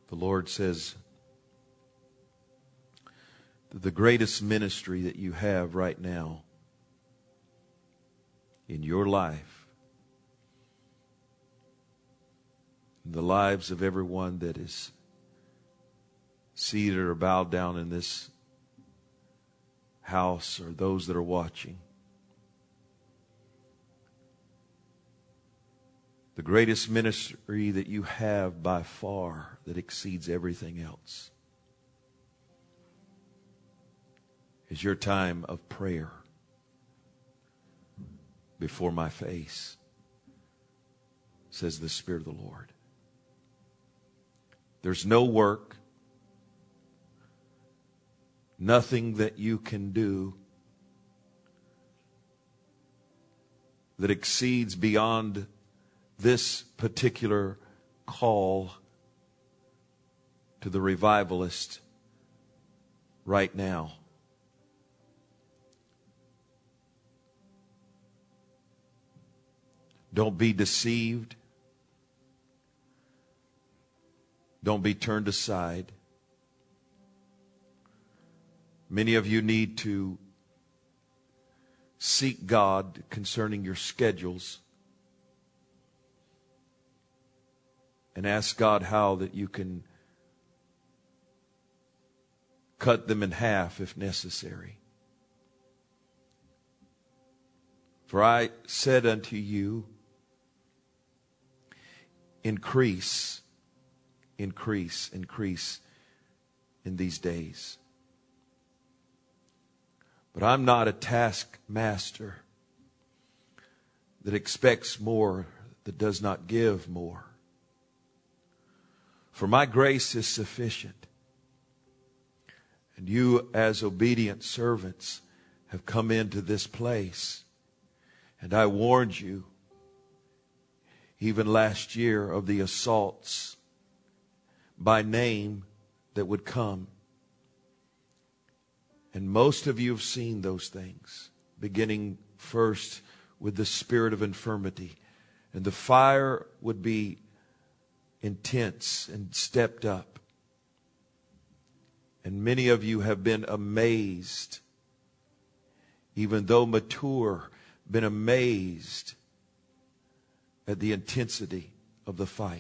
The Lord says that the greatest ministry that you have right now in your life, in the lives of everyone that is seated or bowed down in this house, or those that are watching, the greatest ministry that you have by far that exceeds everything else is your time of prayer before my face, says the Spirit of the Lord. There's no work, nothing that you can do that exceeds beyond this particular call to the revivalist right now. Don't be deceived. Don't be turned aside. Many of you need to seek God concerning your schedules and ask God how that you can cut them in half if necessary. For I said unto you, increase, increase, increase in these days. But I'm not a taskmaster that expects more, that does not give more. For my grace is sufficient. And you, as obedient servants, have come into this place. And I warned you, even last year, of the assaults by name that would come. And most of you have seen those things, beginning first with the spirit of infirmity. And the fire would be intense and stepped up. And many of you have been amazed, even though mature, been amazed at the intensity of the fight.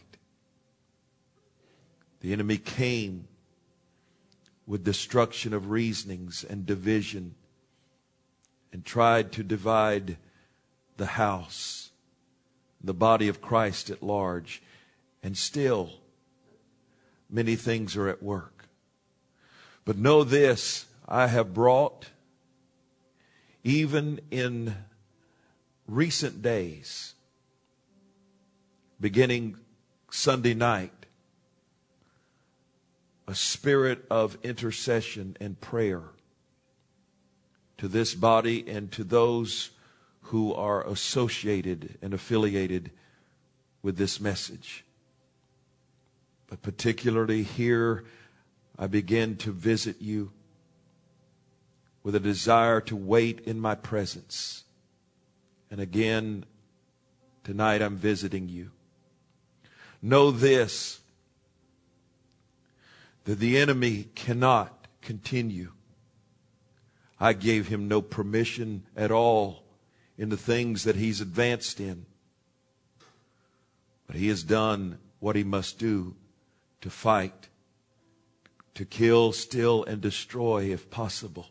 The enemy came with destruction of reasonings and division and tried to divide the house, the body of Christ at large. And still, many things are at work. But know this, I have brought, even in recent days, beginning Sunday night, a spirit of intercession and prayer to this body and to those who are associated and affiliated with this message. But particularly here, I begin to visit you with a desire to wait in my presence. And again, tonight I'm visiting you. Know this, that the enemy cannot continue. I gave him no permission at all in the things that he's advanced in. But he has done what he must do to fight, to kill, steal, and destroy if possible.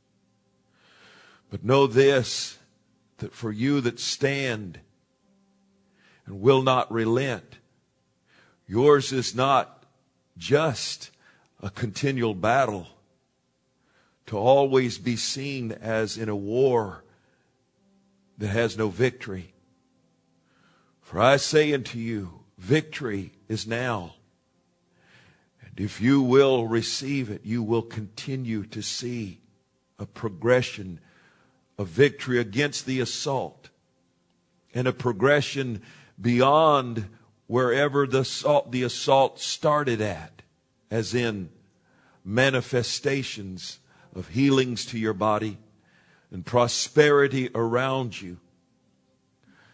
But know this, that for you that stand and will not relent, yours is not just a continual battle to always be seen as in a war that has no victory. For I say unto you, victory is now. And if you will receive it, you will continue to see a progression of victory against the assault, and a progression beyond wherever the assault started at, as in manifestations of healings to your body and prosperity around you.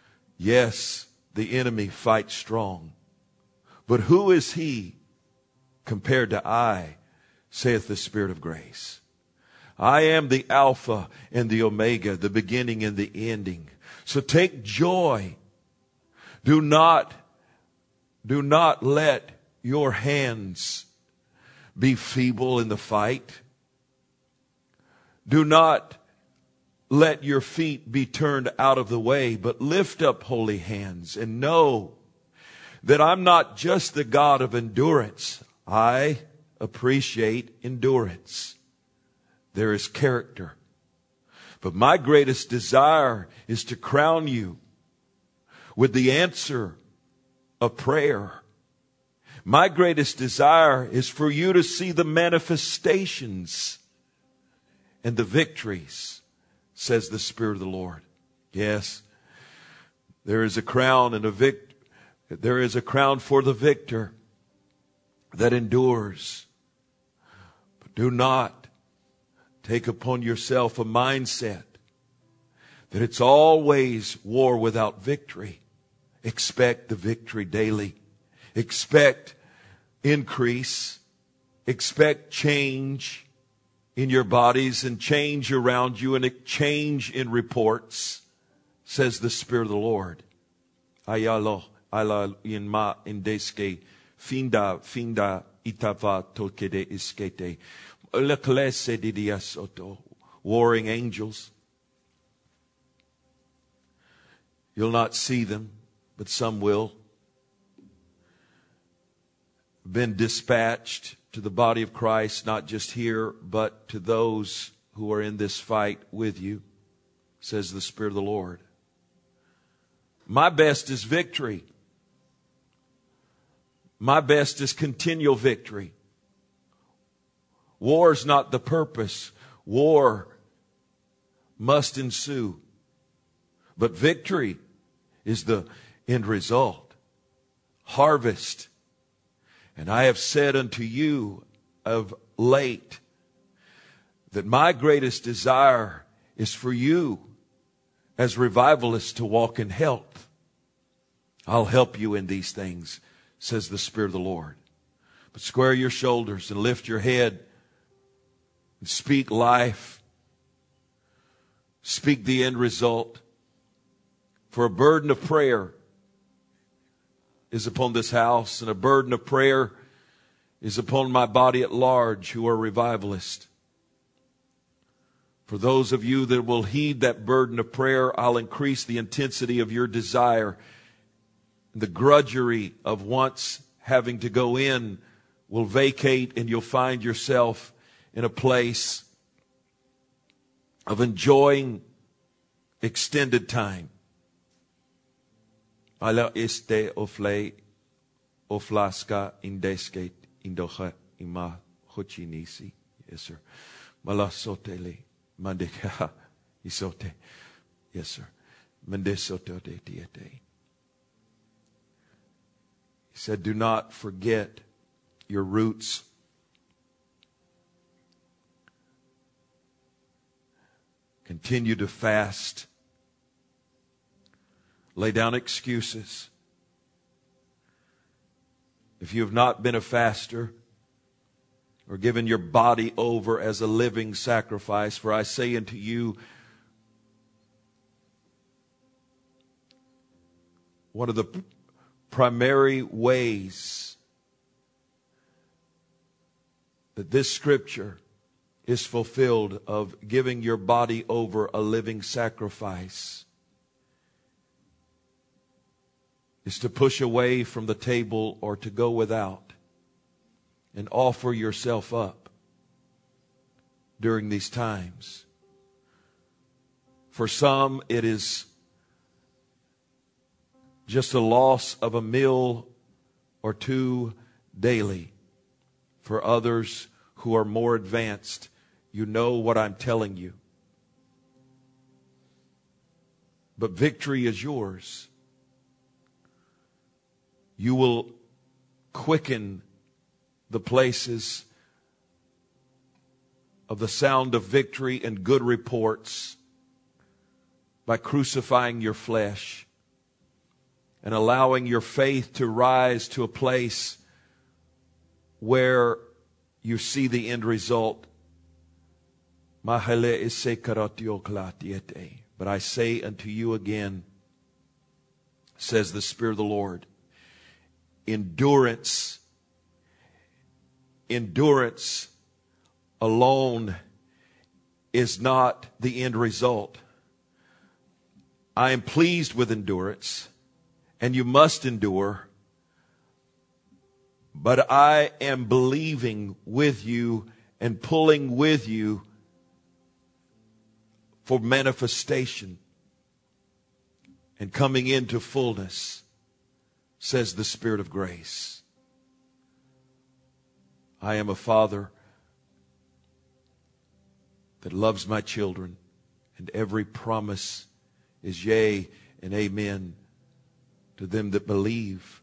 Yes, the enemy fights strong. But who is he compared to I, saith the Spirit of grace. I am the Alpha and the Omega, the beginning and the ending. So take joy. Do not let your hands be feeble in the fight. Do not let your feet be turned out of the way, but lift up holy hands and know that I'm not just the God of endurance. I appreciate endurance. There is character. But my greatest desire is to crown you with the answer of prayer. My greatest desire is for you to see the manifestations and the victories, says the Spirit of the Lord. Yes, there is a crown and there is a crown for the victor that endures. But do not take upon yourself a mindset that it's always war without victory. Expect the victory daily. Expect increase. Expect change in your bodies and change around you and a change in reports, says the Spirit of the Lord. Ayalo, ala inma indeske, finda itava tolkede iskete. Leklese didiasoto. Warring angels. You'll not see them, but some will. Been dispatched to the body of Christ, not just here, but to those who are in this fight with you, says the Spirit of the Lord. My best is victory. My best is continual victory. War is not the purpose. War must ensue. But victory is the end result. Harvest. And I have said unto you of late that my greatest desire is for you as revivalists to walk in health. I'll help you in these things, says the Spirit of the Lord. But square your shoulders and lift your head and speak life. Speak the end result. For a burden of prayer is upon this house, and a burden of prayer is upon my body at large who are revivalists. For those of you that will heed that burden of prayer, I'll increase the intensity of your desire. The grudgery of once having to go in will vacate, and you'll find yourself in a place of enjoying extended time. Ala este oflaska indeske indocha ima hochinisi. Yes, sir. Malasotele mandeka isote. Yes, sir. Mendesoto de diete. He said, do not forget your roots. Continue to fast. Lay down excuses. If you have not been a faster or given your body over as a living sacrifice, for I say unto you, one of the primary ways that this scripture is fulfilled of giving your body over a living sacrifice is to push away from the table or to go without and offer yourself up during these times. For some, it is just a loss of a meal or two daily. For others who are more advanced, you know what I'm telling you. But victory is yours. You will quicken the places of the sound of victory and good reports by crucifying your flesh and allowing your faith to rise to a place where you see the end result. But I say unto you again, says the Spirit of the Lord, endurance alone is not the end result. I am pleased with endurance, and you must endure. But I am believing with you and pulling with you for manifestation and coming into fullness, says the Spirit of grace. I am a father that loves my children, and every promise is yea and amen to them that believe.